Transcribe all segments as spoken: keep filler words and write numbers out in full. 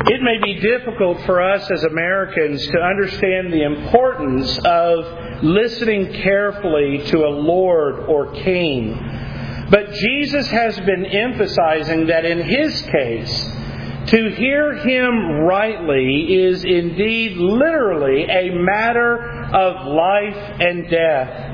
It may be difficult for us as Americans to understand the importance of listening carefully to a Lord or King. But Jesus has been emphasizing that in His case, to hear Him rightly is indeed literally a matter of life and death.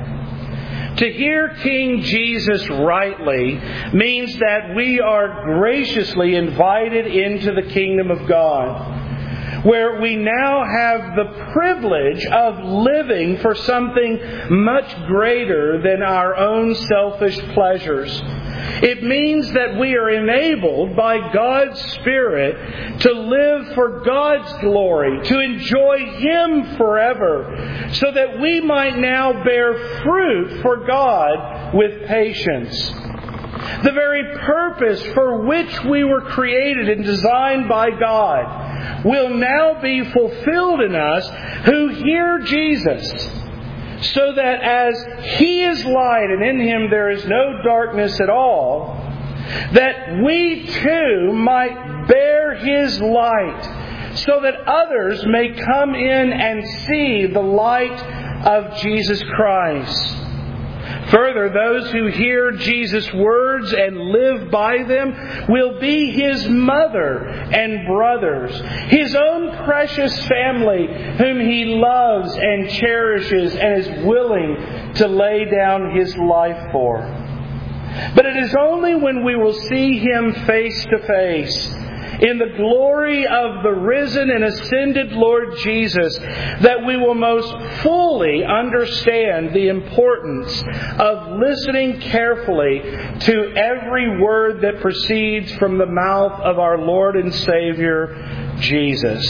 To hear King Jesus rightly means that we are graciously invited into the kingdom of God, where we now have the privilege of living for something much greater than our own selfish pleasures. It means that we are enabled by God's Spirit to live for God's glory, to enjoy Him forever, so that we might now bear fruit for God with patience. The very purpose for which we were created and designed by God will now be fulfilled in us who hear Jesus, so that as He is light and in Him there is no darkness at all, that we too might bear His light, so that others may come in and see the light of Jesus Christ. Further, those who hear Jesus' words and live by them will be His mother and brothers, His own precious family whom He loves and cherishes and is willing to lay down His life for. But it is only when we will see Him face to face, in the glory of the risen and ascended Lord Jesus, that we will most fully understand the importance of listening carefully to every word that proceeds from the mouth of our Lord and Savior, Jesus.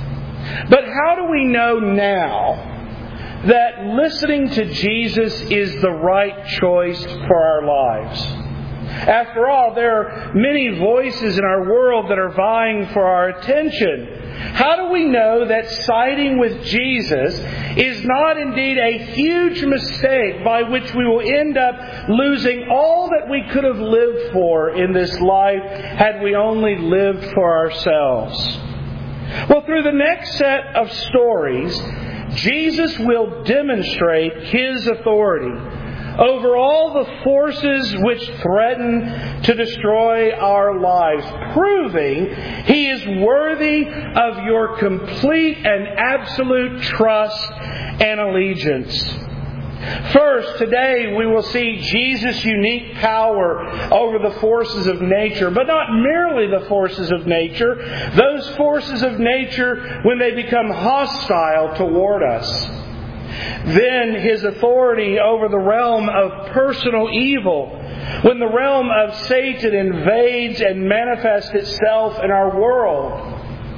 But how do we know now that listening to Jesus is the right choice for our lives? After all, there are many voices in our world that are vying for our attention. How do we know that siding with Jesus is not indeed a huge mistake by which we will end up losing all that we could have lived for in this life had we only lived for ourselves? Well, through the next set of stories, Jesus will demonstrate His authority over all the forces which threaten to destroy our lives, proving He is worthy of your complete and absolute trust and allegiance. First, today we will see Jesus' unique power over the forces of nature, but not merely the forces of nature, those forces of nature when they become hostile toward us. Then His authority over the realm of personal evil, when the realm of Satan invades and manifests itself in our world.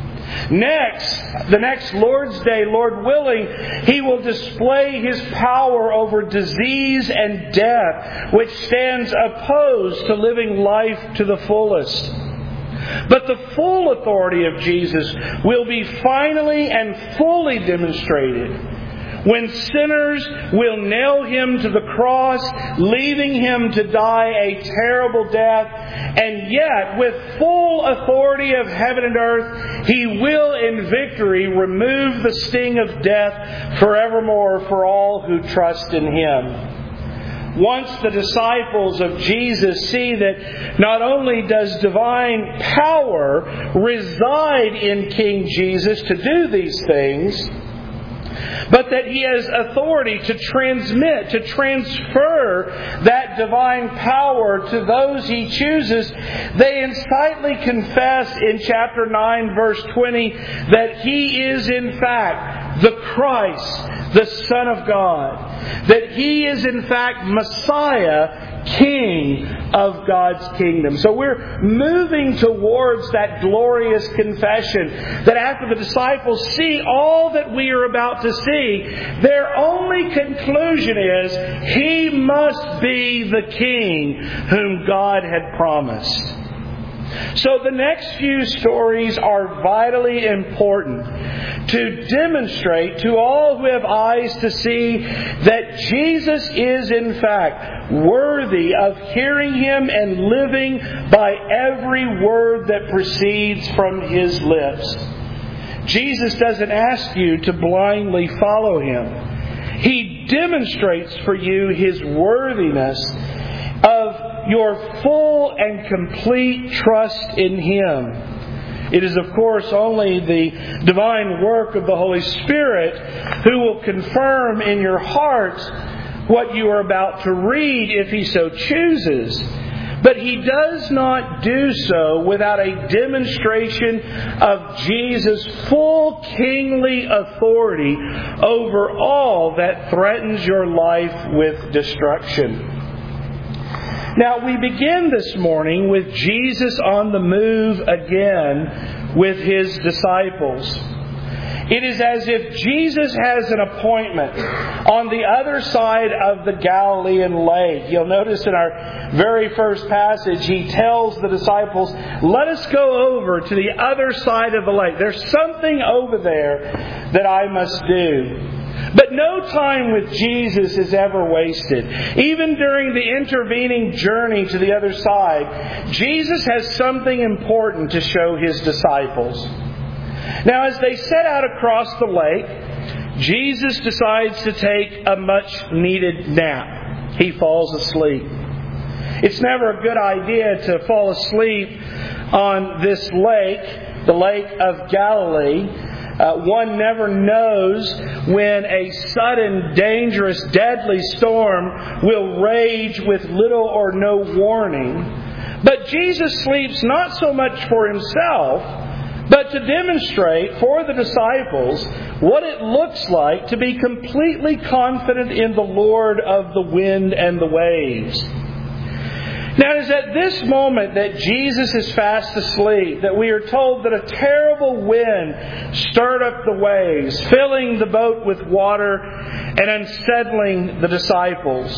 Next, the next Lord's Day, Lord willing, He will display His power over disease and death, which stands opposed to living life to the fullest. But the full authority of Jesus will be finally and fully demonstrated when sinners will nail Him to the cross, leaving Him to die a terrible death, and yet with full authority of heaven and earth, He will in victory remove the sting of death forevermore for all who trust in Him. Once the disciples of Jesus see that not only does divine power reside in King Jesus to do these things, but that He has authority to transmit, to transfer that divine power to those He chooses, they insightly confess in chapter nine, verse twenty, that He is in fact the Christ, the Son of God. That He is in fact Messiah, King of God's kingdom. So we're moving towards that glorious confession that after the disciples see all that we are about to see, their only conclusion is He must be the King whom God had promised. So the next few stories are vitally important to demonstrate to all who have eyes to see that Jesus is in fact worthy of hearing Him and living by every word that proceeds from His lips. Jesus doesn't ask you to blindly follow Him. He demonstrates for you His worthiness of your full and complete trust in Him. It is, of course, only the divine work of the Holy Spirit who will confirm in your heart what you are about to read if He so chooses. But He does not do so without a demonstration of Jesus' full kingly authority over all that threatens your life with destruction. Now, we begin this morning with Jesus on the move again with His disciples. It is as if Jesus has an appointment on the other side of the Galilean lake. You'll notice in our very first passage, He tells the disciples, let us go over to the other side of the lake. There's something over there that I must do. But no time with Jesus is ever wasted. Even during the intervening journey to the other side, Jesus has something important to show His disciples. Now, as they set out across the lake, Jesus decides to take a much-needed nap. He falls asleep. It's never a good idea to fall asleep on this lake, the Lake of Galilee. Uh, one never knows when a sudden, dangerous, deadly storm will rage with little or no warning. But Jesus sleeps not so much for Himself, but to demonstrate for the disciples what it looks like to be completely confident in the Lord of the wind and the waves. Now, it is at this moment that Jesus is fast asleep that we are told that a terrible wind stirred up the waves, filling the boat with water and unsettling the disciples.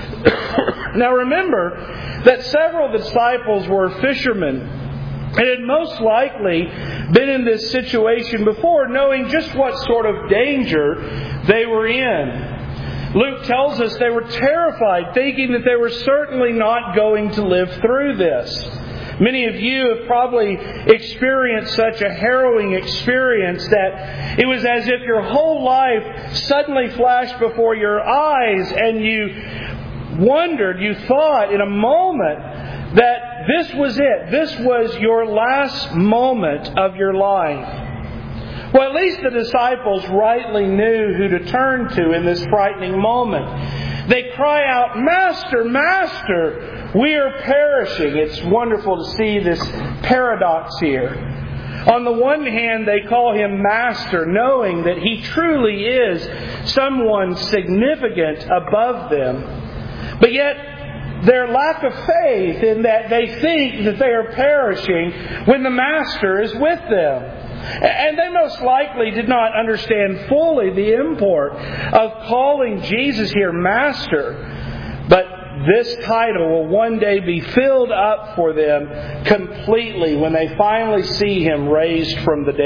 Now, remember that several of the disciples were fishermen and had most likely been in this situation before, knowing just what sort of danger they were in. Luke tells us they were terrified, thinking that they were certainly not going to live through this. Many of you have probably experienced such a harrowing experience that it was as if your whole life suddenly flashed before your eyes and you wondered, you thought in a moment that this was it. This was your last moment of your life. Well, at least the disciples rightly knew who to turn to in this frightening moment. They cry out, Master, Master, we are perishing. It's wonderful to see this paradox here. On the one hand, they call Him Master, knowing that He truly is someone significant above them. But yet, their lack of faith in that they think that they are perishing when the Master is with them. And they most likely did not understand fully the import of calling Jesus here Master. But this title will one day be filled up for them completely when they finally see Him raised from the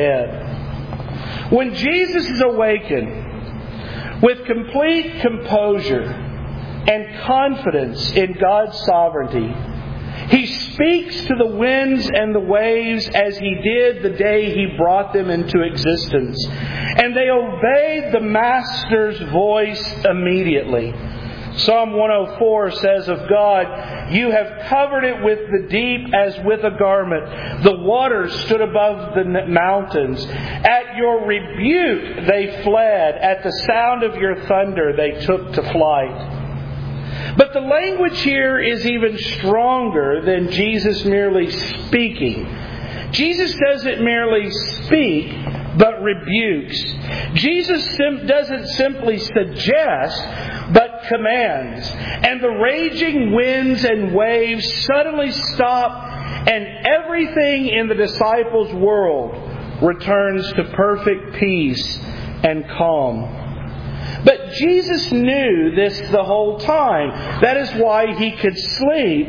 dead. When Jesus is awakened with complete composure and confidence in God's sovereignty, He speaks to the winds and the waves as He did the day He brought them into existence. And they obeyed the Master's voice immediately. Psalm one oh four says of God, You have covered it with the deep as with a garment. The waters stood above the mountains. At your rebuke they fled. At the sound of your thunder they took to flight. But the language here is even stronger than Jesus merely speaking. Jesus doesn't merely speak, but rebukes. Jesus sim- doesn't simply suggest, but commands. And the raging winds and waves suddenly stop, and everything in the disciples' world returns to perfect peace and calm. But Jesus knew this the whole time. That is why He could sleep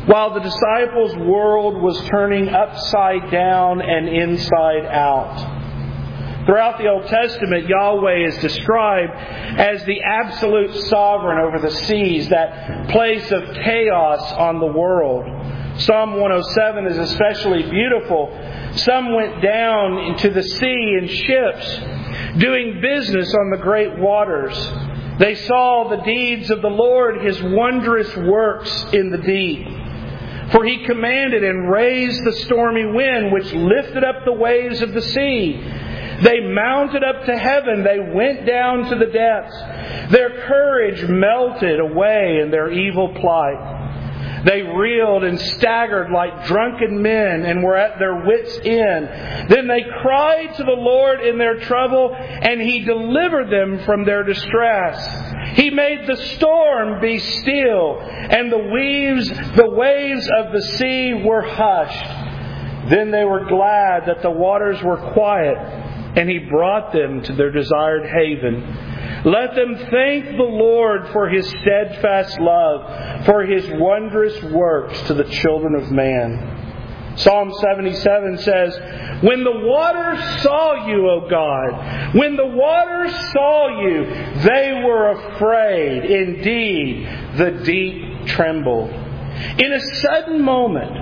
while the disciples' world was turning upside down and inside out. Throughout the Old Testament, Yahweh is described as the absolute sovereign over the seas, that place of chaos on the world. Psalm one oh seven is especially beautiful. Some went down into the sea in ships, doing business on the great waters. They saw the deeds of the Lord, His wondrous works in the deep. For He commanded and raised the stormy wind, which lifted up the waves of the sea. They mounted up to heaven. They went down to the depths. Their courage melted away in their evil plight. They reeled and staggered like drunken men and were at their wits' end. Then they cried to the Lord in their trouble, and He delivered them from their distress. He made the storm be still, and the waves, the waves of the sea were hushed. Then they were glad that the waters were quiet, and He brought them to their desired haven. Let them thank the Lord for His steadfast love, for His wondrous works to the children of man. Psalm seventy-seven says, "When the waters saw you, O God, when the waters saw you, they were afraid. Indeed, the deep trembled." In a sudden moment,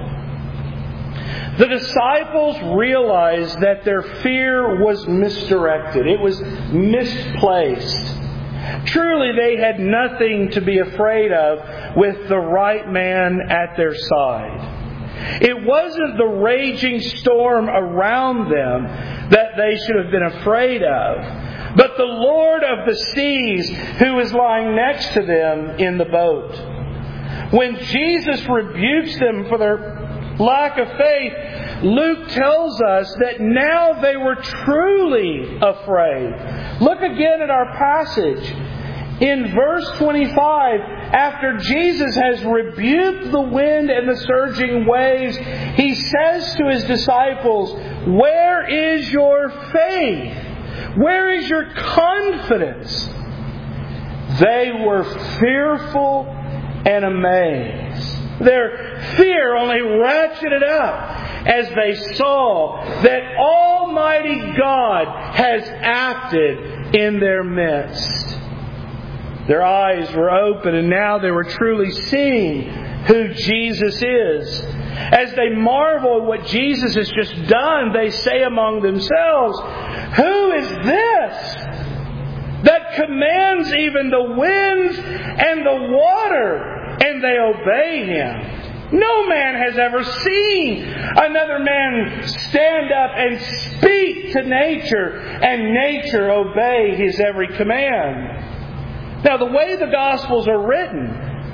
the disciples realized that their fear was misdirected. It was misplaced. Truly, they had nothing to be afraid of with the right man at their side. It wasn't the raging storm around them that they should have been afraid of, but the Lord of the seas who was lying next to them in the boat. When Jesus rebukes them for their lack of faith, Luke tells us that now they were truly afraid. Look again at our passage. In verse twenty-five, after Jesus has rebuked the wind and the surging waves, He says to His disciples, "Where is your faith? Where is your confidence?" They were fearful and amazed. Their fear only ratcheted up as they saw that Almighty God has acted in their midst. Their eyes were open, and now they were truly seeing who Jesus is. As they marvel at what Jesus has just done, they say among themselves, "Who is this that commands even the winds and the water, and they obey Him?" No man has ever seen another man stand up and speak to nature, and nature obey his every command. Now, the way the Gospels are written,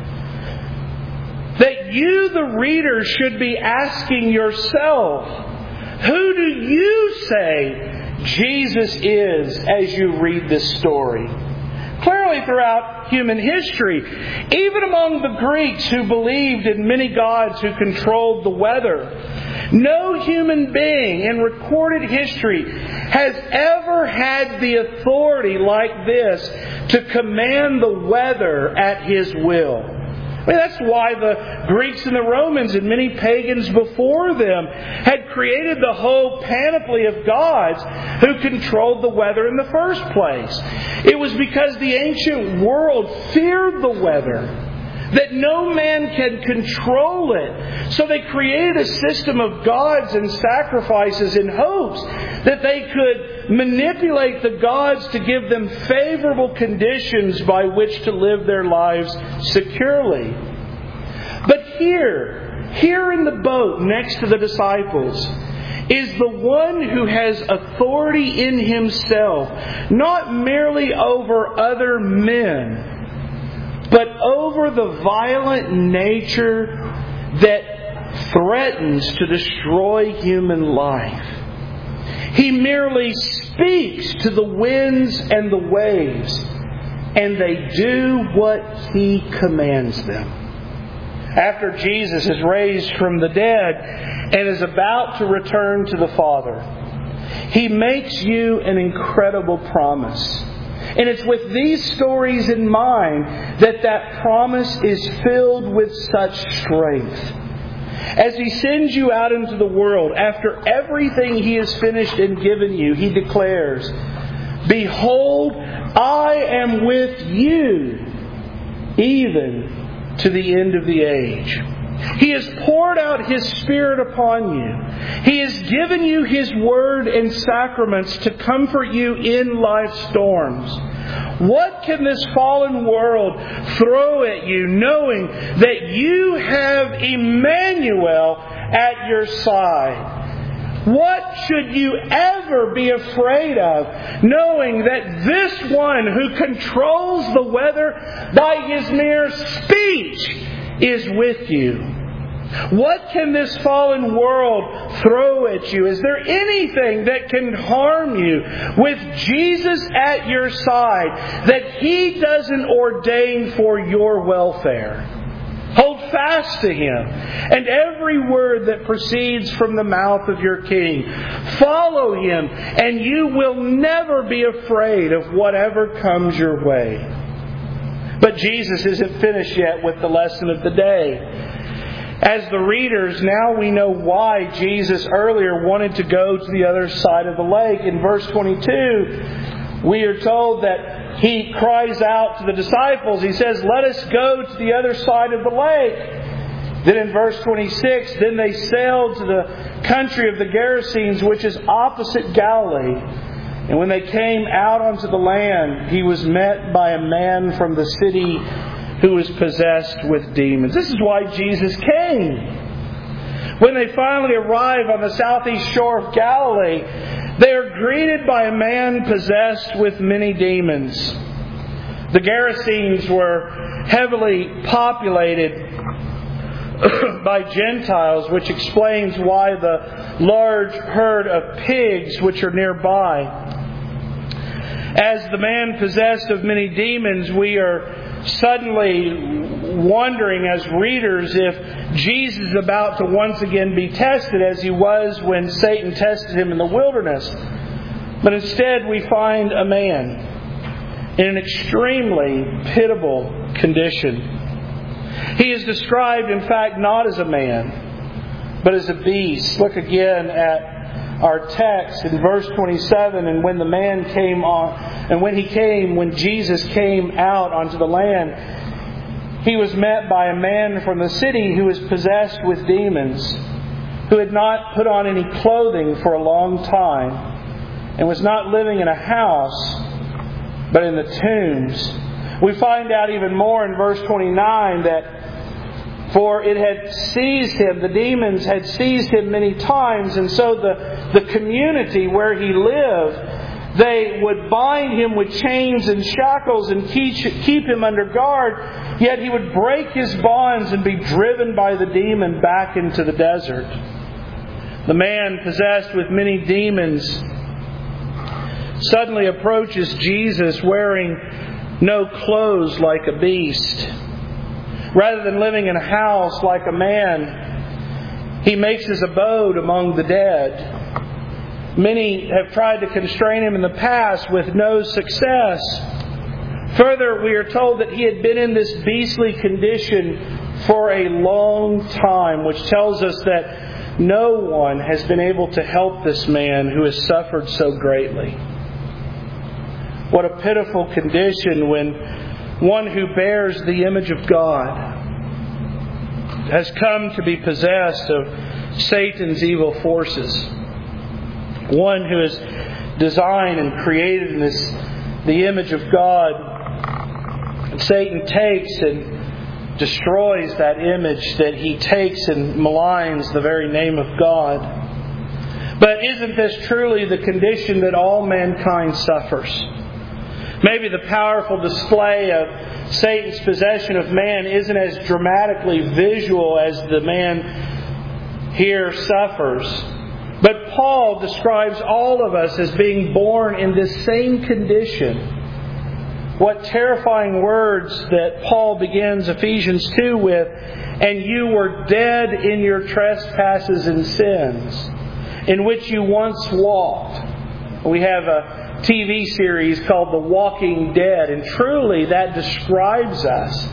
that you, the reader, should be asking yourself, who do you say Jesus is as you read this story? Clearly, throughout human history, even among the Greeks who believed in many gods who controlled the weather, no human being in recorded history has ever had the authority like this to command the weather at His will. I mean, that's why the Greeks and the Romans and many pagans before them had created the whole panoply of gods who controlled the weather in the first place. It was because the ancient world feared the weather, that no man can control it. So they created a system of gods and sacrifices in hopes that they could manipulate the gods to give them favorable conditions by which to live their lives securely. But here, here in the boat next to the disciples, is the one who has authority in Himself, not merely over other men, but over the violent nature that threatens to destroy human life. He merely speaks to the winds and the waves, and they do what He commands them. After Jesus is raised from the dead and is about to return to the Father, He makes you an incredible promise. And it's with these stories in mind that that promise is filled with such strength. As He sends you out into the world, after everything He has finished and given you, He declares, "Behold, I am with you, even to the end of the age." He has poured out His Spirit upon you. He has given you His Word and sacraments to comfort you in life's storms. What can this fallen world throw at you, knowing that you have Emmanuel at your side? What should you ever be afraid of, knowing that this one who controls the weather by His mere speech is with you? What can this fallen world throw at you? Is there anything that can harm you with Jesus at your side that He doesn't ordain for your welfare? Hold fast to Him and every word that proceeds from the mouth of your King. Follow Him, and you will never be afraid of whatever comes your way. But Jesus isn't finished yet with the lesson of the day. As the readers, now we know why Jesus earlier wanted to go to the other side of the lake. In verse twenty-two, we are told that He cries out to the disciples. He says, "Let us go to the other side of the lake." Then in verse twenty-six, then they sailed to the country of the Gerasenes, which is opposite Galilee. And when they came out onto the land, He was met by a man from the city who was possessed with demons. This is why Jesus came. When they finally arrive on the southeast shore of Galilee, they are greeted by a man possessed with many demons. The Gerasenes were heavily populated by Gentiles, which explains why the large herd of pigs which are nearby. As the man possessed of many demons, we are suddenly wondering as readers if Jesus is about to once again be tested as He was when Satan tested Him in the wilderness. But instead we find a man in an extremely pitiable condition. He is described, in fact, not as a man, but as a beast. Look again at our text in verse twenty-seven. And when the man came on, and when he came, when Jesus came out onto the land, He was met by a man from the city who was possessed with demons, who had not put on any clothing for a long time, and was not living in a house, but in the tombs. We find out even more in verse twenty-nine that for it had seized him, the demons had seized him many times, and so the, the community where he lived, they would bind him with chains and shackles and keep, keep him under guard, yet he would break his bonds and be driven by the demon back into the desert. The man possessed with many demons suddenly approaches Jesus wearing no clothes like a beast. Rather than living in a house like a man, he makes his abode among the dead. Many have tried to constrain him in the past with no success. Further, we are told that he had been in this beastly condition for a long time, which tells us that no one has been able to help this man who has suffered so greatly. What a pitiful condition when one who bears the image of God has come to be possessed of Satan's evil forces. One who is designed and created in this, the image of God. And Satan takes and destroys that image, that he takes and maligns the very name of God. But isn't this truly the condition that all mankind suffers? Maybe the powerful display of Satan's possession of man isn't as dramatically visual as the man here suffers. But Paul describes all of us as being born in this same condition. What terrifying words that Paul begins Ephesians two with, "And you were dead in your trespasses and sins, in which you once walked." We have a T V series called The Walking Dead, and truly that describes us.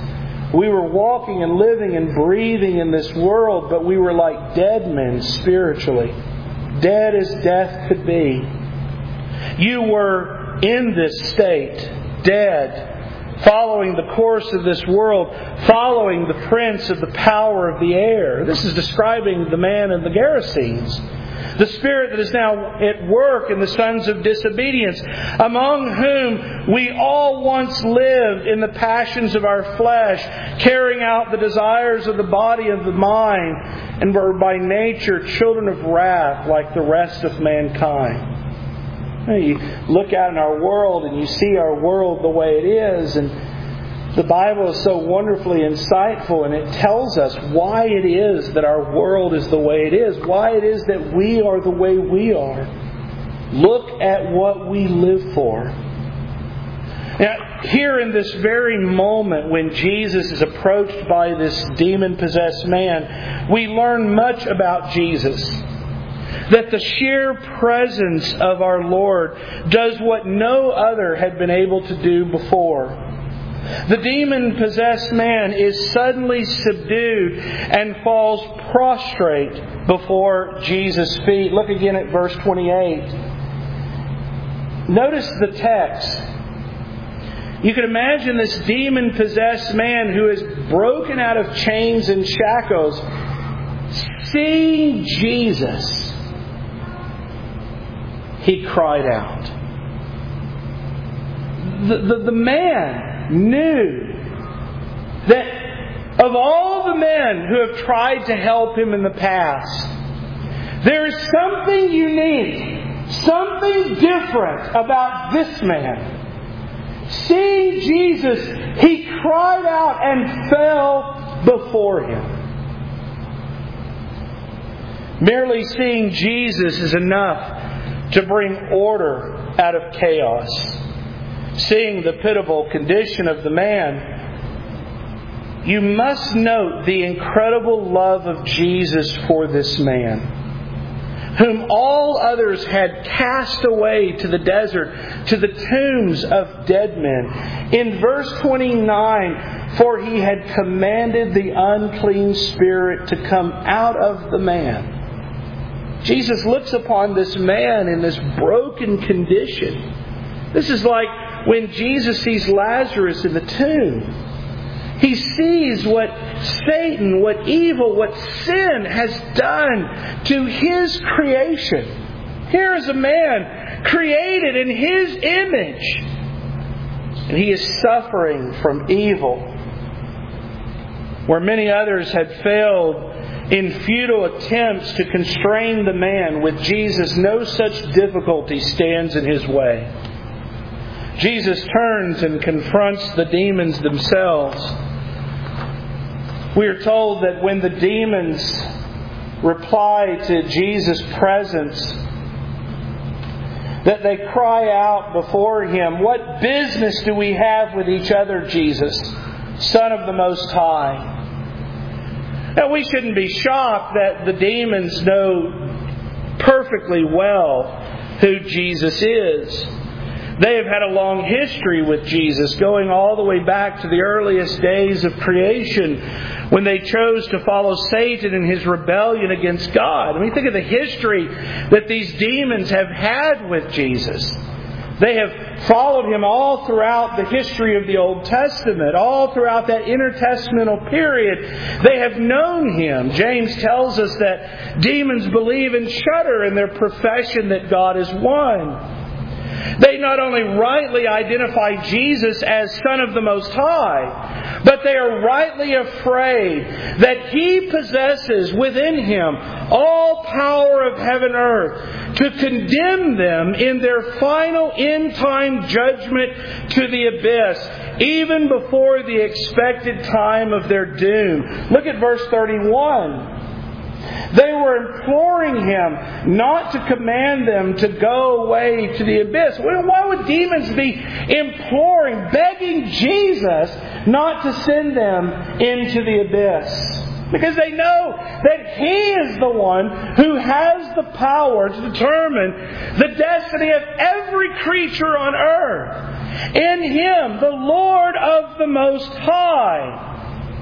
We were walking and living and breathing in this world, but we were like dead men spiritually. Dead as death could be. You were in this state, dead, following the course of this world, following the prince of the power of the air. This is describing the man in the Gerasenes. The spirit that is now at work in the sons of disobedience, among whom we all once lived in the passions of our flesh, carrying out the desires of the body and the mind, and were by nature children of wrath like the rest of mankind. You look out in our world and you see our world the way it is, and the Bible is so wonderfully insightful, and it tells us why it is that our world is the way it is, why it is that we are the way we are. Look at what we live for. Now, here in this very moment when Jesus is approached by this demon-possessed man, we learn much about Jesus. That the sheer presence of our Lord does what no other had been able to do before. The demon-possessed man is suddenly subdued and falls prostrate before Jesus' feet. Look again at verse twenty-eight. Notice the text. You can imagine this demon-possessed man who is broken out of chains and shackles, seeing Jesus. He cried out. The, the, the man knew that of all the men who have tried to help him in the past, there is something unique, something different about this man. Seeing Jesus, he cried out and fell before him. Merely seeing Jesus is enough to bring order out of chaos. Seeing the pitiable condition of the man, you must note the incredible love of Jesus for this man, whom all others had cast away to the desert, to the tombs of dead men. In verse twenty-nine, for he had commanded the unclean spirit to come out of the man. Jesus looks upon this man in this broken condition. This is like when Jesus sees Lazarus in the tomb. He sees what Satan, what evil, what sin has done to his creation. Here is a man created in his image, and he is suffering from evil. Where many others had failed in futile attempts to constrain the man, with Jesus no such difficulty stands in his way. Jesus turns and confronts the demons themselves. We are told that when the demons reply to Jesus' presence, that they cry out before Him, "What business do we have with each other, Jesus, Son of the Most High?" Now, we shouldn't be shocked that the demons know perfectly well who Jesus is. They have had a long history with Jesus, going all the way back to the earliest days of creation, when they chose to follow Satan in his rebellion against God. I mean, think of the history that these demons have had with Jesus. They have followed Him all throughout the history of the Old Testament, all throughout that intertestamental period. They have known Him. James tells us that demons believe and shudder in their profession that God is one. They not only rightly identify Jesus as Son of the Most High, but they are rightly afraid that He possesses within Him all power of heaven and earth to condemn them in their final end-time judgment to the abyss, even before the expected time of their doom. Look at verse thirty-one. They were imploring Him not to command them to go away to the abyss. Why would demons be imploring, begging Jesus not to send them into the abyss? Because they know that He is the one who has the power to determine the destiny of every creature on earth. In Him, the Lord of the Most High,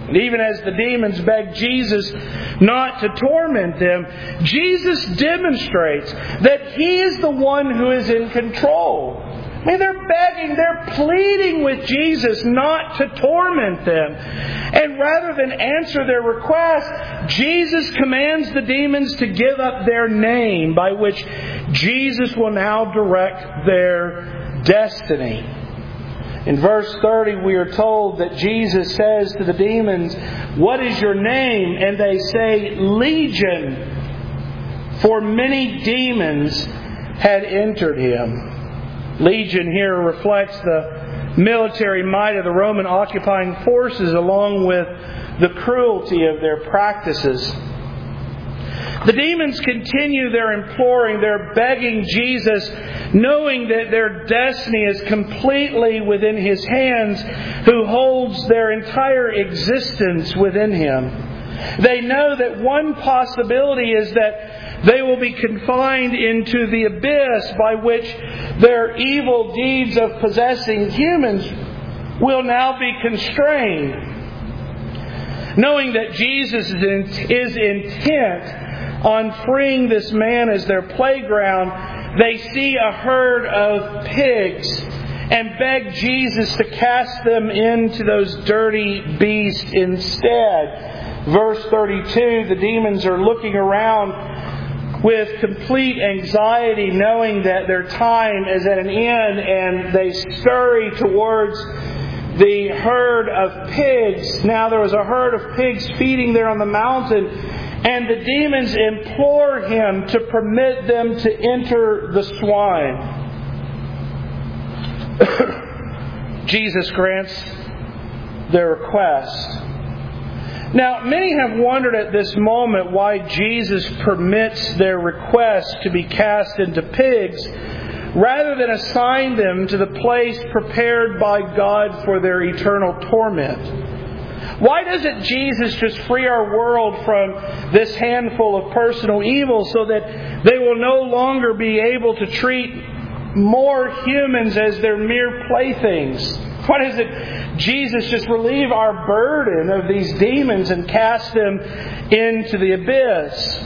And even as the demons beg Jesus not to torment them, Jesus demonstrates that He is the one who is in control. I mean, they're begging, they're pleading with Jesus not to torment them. And rather than answer their request, Jesus commands the demons to give up their name, by which Jesus will now direct their destiny. In verse thirty, we are told that Jesus says to the demons, "What is your name?" And they say, "Legion," for many demons had entered him. Legion here reflects the military might of the Roman occupying forces, along with the cruelty of their practices. The demons continue their imploring, their begging Jesus, knowing that their destiny is completely within His hands, who holds their entire existence within Him. They know that one possibility is that they will be confined into the abyss, by which their evil deeds of possessing humans will now be constrained. Knowing that Jesus is intent on freeing this man as their playground, they see a herd of pigs and beg Jesus to cast them into those dirty beasts instead. Verse thirty-two, the demons are looking around with complete anxiety, knowing that their time is at an end, and they scurry towards the herd of pigs. Now there was a herd of pigs feeding there on the mountain, and the demons implore Him to permit them to enter the swine. Jesus grants their request. Now, many have wondered at this moment why Jesus permits their request to be cast into pigs, rather than assign them to the place prepared by God for their eternal torment. Why doesn't Jesus just free our world from this handful of personal evil, so that they will no longer be able to treat more humans as their mere playthings? Why doesn't Jesus just relieve our burden of these demons and cast them into the abyss?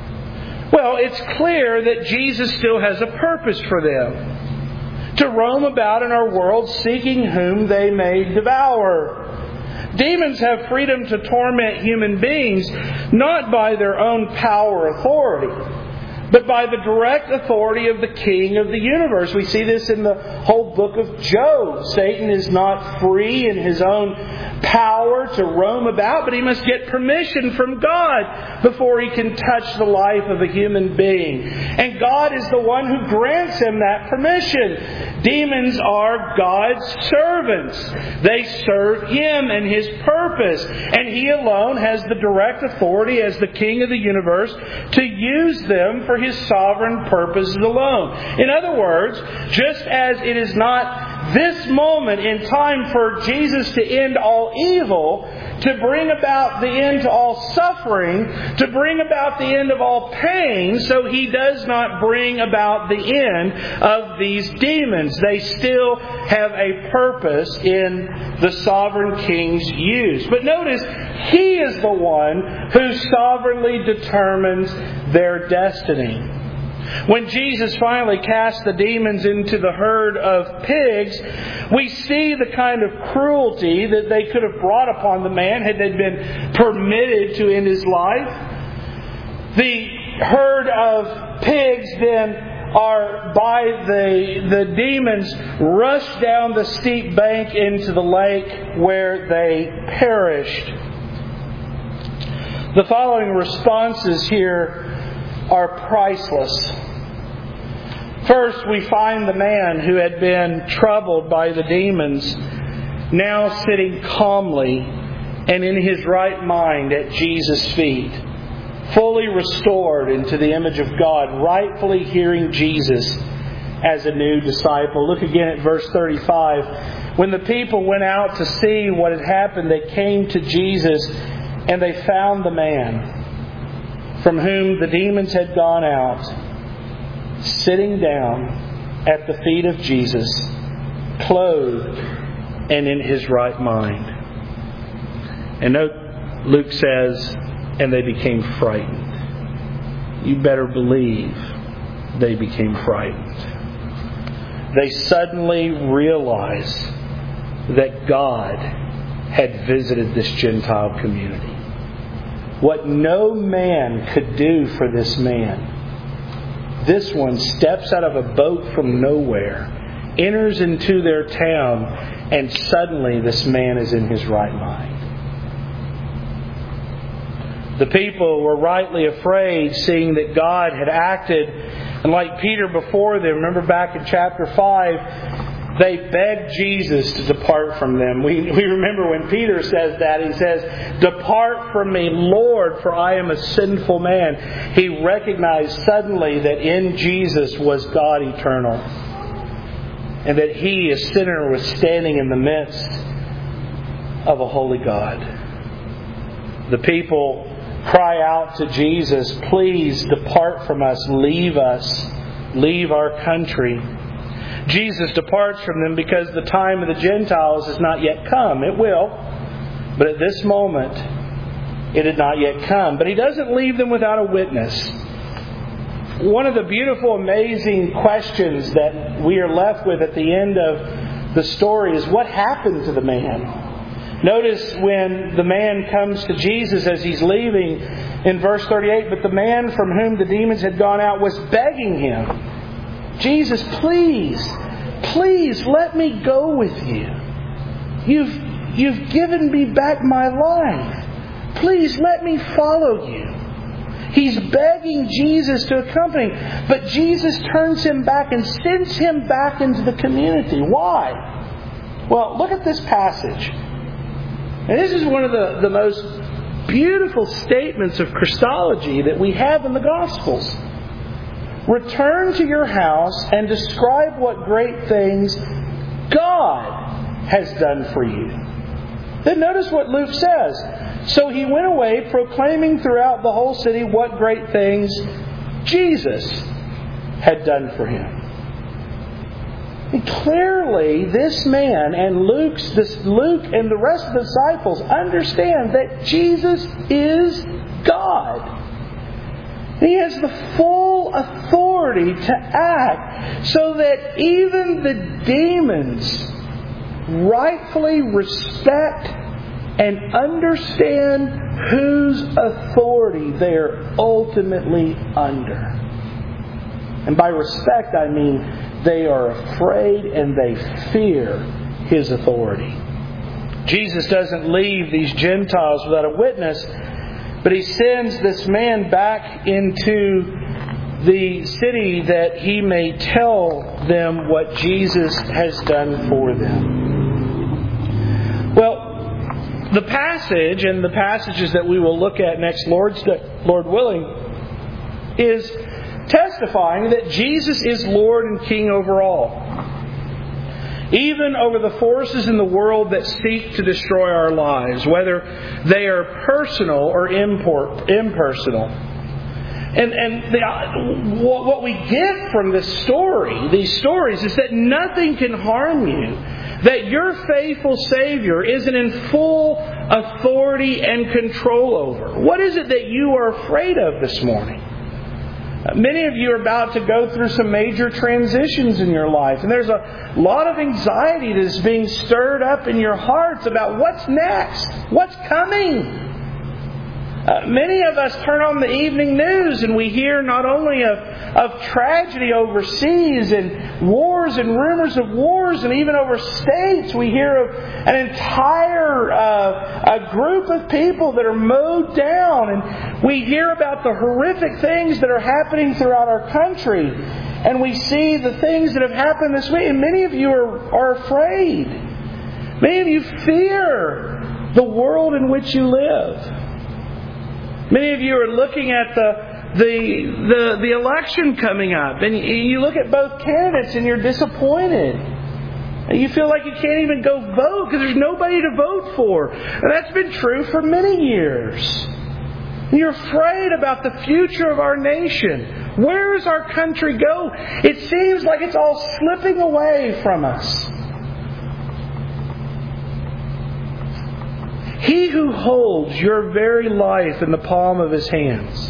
Well, it's clear that Jesus still has a purpose for them: to roam about in our world seeking whom they may devour. Demons have freedom to torment human beings, not by their own power or authority, but by the direct authority of the King of the universe. We see this in the whole book of Job. Satan is not free in his own power to roam about, but he must get permission from God before he can touch the life of a human being. And God is the one who grants him that permission. Demons are God's servants. They serve Him and His purpose. And He alone has the direct authority as the King of the universe to use them for His sovereign purposes alone. In other words, just as it is not this moment in time for Jesus to end all evil, to bring about the end to all suffering, to bring about the end of all pain, so He does not bring about the end of these demons. They still have a purpose in the sovereign King's use. But notice, He is the one who sovereignly determines their destiny. When Jesus finally cast the demons into the herd of pigs, we see the kind of cruelty that they could have brought upon the man had they been permitted to end his life. The herd of pigs then are, by the, the demons, rushed down the steep bank into the lake, where they perished. The following responses here are priceless. First, we find the man who had been troubled by the demons now sitting calmly and in his right mind at Jesus' feet, fully restored into the image of God, rightfully hearing Jesus as a new disciple. Look again at verse thirty-five. When the people went out to see what had happened, they came to Jesus, and they found the man from whom the demons had gone out, sitting down at the feet of Jesus, clothed and in his right mind. And note, Luke says, and they became frightened. You better believe they became frightened. They suddenly realized that God had visited this Gentile community. What no man could do for this man, this one steps out of a boat from nowhere, enters into their town, and suddenly this man is in his right mind. The people were rightly afraid, seeing that God had acted. And like Peter before them, remember back in chapter five, they begged Jesus to depart from them. We, we remember when Peter says that, he says, "Depart from me, Lord, for I am a sinful man." He recognized suddenly that in Jesus was God eternal. And that He, a sinner, was standing in the midst of a holy God. The people cry out to Jesus, "Please depart from us, leave us, leave our country." Jesus departs from them because the time of the Gentiles has not yet come. It will, but at this moment it had not yet come. But He doesn't leave them without a witness. One of the beautiful, amazing questions that we are left with at the end of the story is, what happened to the man? Notice when the man comes to Jesus as He's leaving in verse thirty-eight, "But the man from whom the demons had gone out was begging Him, 'Jesus, please, please let me go with you. You've, you've given me back my life. Please let me follow you.'" He's begging Jesus to accompany him. But Jesus turns him back and sends him back into the community. Why? Well, look at this passage. And this is one of the, the most beautiful statements of Christology that we have in the Gospels. "Return to your house and describe what great things God has done for you." Then notice what Luke says. "So he went away, proclaiming throughout the whole city what great things Jesus had done for him." And clearly, this man and Luke's, this Luke and the rest of the disciples understand that Jesus is God. He has the full authority to act so that even the demons rightfully respect and understand whose authority they are ultimately under. And by respect, I mean they are afraid and they fear His authority. Jesus doesn't leave these Gentiles without a witness, but He sends this man back into the city that he may tell them what Jesus has done for them. Well, the passage and the passages that we will look at next, Lord's Day, Lord willing, is testifying that Jesus is Lord and King over all. Even over the forces in the world that seek to destroy our lives, whether they are personal or import, impersonal. And, and the, what we get from this story, these stories, is that nothing can harm you. That your faithful Savior isn't in full authority and control over. What is it that you are afraid of this morning? Many of you are about to go through some major transitions in your life. And there's a lot of anxiety that is being stirred up in your hearts about what's next, what's coming. Uh, many of us turn on the evening news and we hear not only of, of tragedy overseas and wars and rumors of wars, and even over states we hear of an entire uh, a group of people that are mowed down, and we hear about the horrific things that are happening throughout our country, and we see the things that have happened this week, and many of you are, are afraid. Many of you fear the world in which you live. Many of you are looking at the, the the the election coming up, and you look at both candidates and you're disappointed. And you feel like you can't even go vote because there's nobody to vote for. And that's been true for many years. You're afraid about the future of our nation. Where does our country go? It seems like it's all slipping away from us. He who holds your very life in the palm of His hands.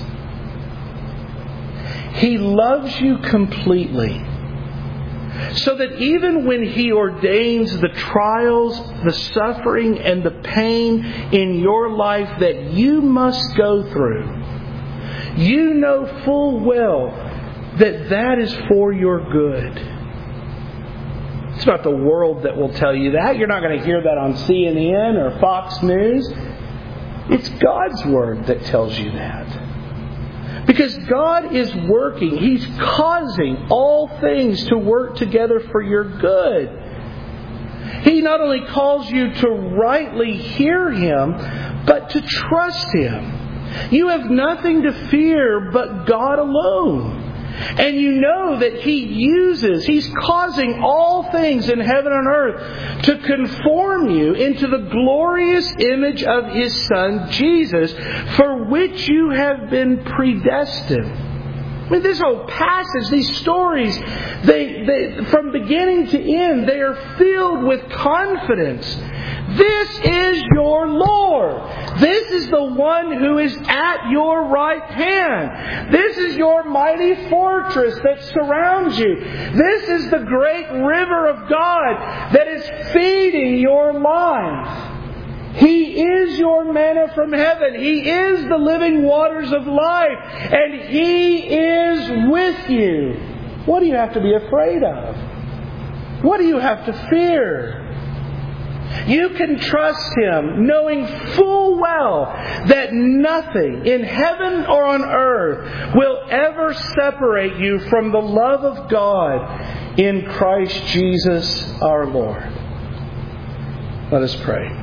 He loves you completely, so that even when He ordains the trials, the suffering, and the pain in your life that you must go through, you know full well that that is for your good. It's not the world that will tell you that. You're not going to hear that on C N N or Fox News. It's God's Word that tells you that. Because God is working. He's causing all things to work together for your good. He not only calls you to rightly hear Him, but to trust Him. You have nothing to fear but God alone. And you know that He uses, He's causing all things in heaven and earth to conform you into the glorious image of His Son, Jesus, for which you have been predestined. I mean, this whole passage, these stories, they, they from beginning to end, they are filled with confidence. This is your Lord. This is the one who is at your right hand. This is your mighty fortress that surrounds you. This is the great river of God that is feeding your life. He is your manna from heaven. He is the living waters of life. And He is with you. What do you have to be afraid of? What do you have to fear? You can trust Him, knowing full well that nothing in heaven or on earth will ever separate you from the love of God in Christ Jesus our Lord. Let us pray.